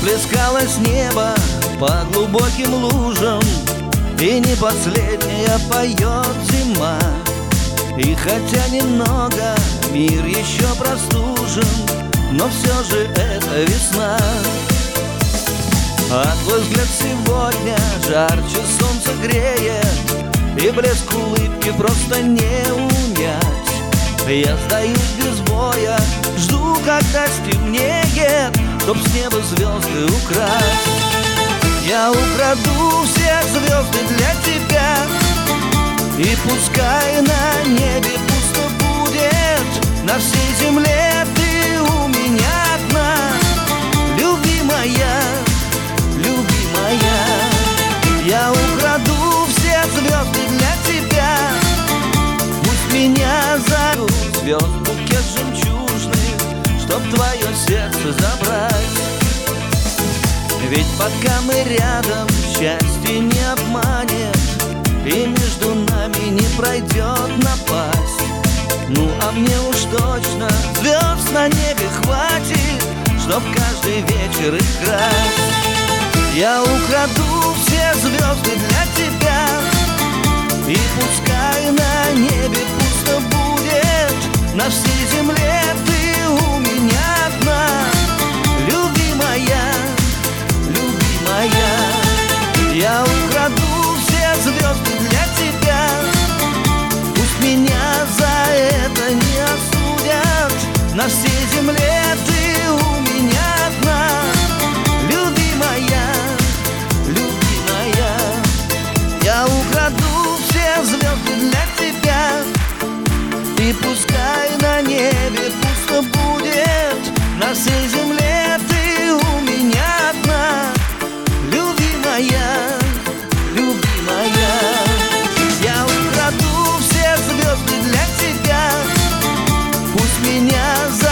Плескалось небо по глубоким лужам, и не последняя поет зима. И хотя немного мир еще простужен, но все же это весна. А твой взгляд сегодня жарче солнца греет, и блеск улыбки просто не унять. Я сдаюсь без боя, жду, когда стемнеет, чтоб с неба звезды украсть. Я украду все звезды для тебя, и пускай на небе пусто будет, на всей земле ты у меня одна. Любимая, любимая, я украду все звезды для тебя. Пусть меня зовут звезд букет жемчужных, чтоб твое сердце забрать. Ведь пока мы рядом, счастье не обманет, и между нами не пройдет напасть. Ну а мне уж точно звезд на небе хватит, чтоб каждый вечер играть. Я украду все звезды для тебя, и пускай на небе пусто будет, на всей земле ты у меня одна. Любимая, любимая, я украду все звезды для тебя. Пусть меня за это не осудят, на всей земле ты у меня одна. Любимая, любимая, я украду все звезды для тебя, и пускай на небе пусто будет, на всей земле ты у меня одна. Любимая, любимая, я украду все звезды для тебя. Пусть меня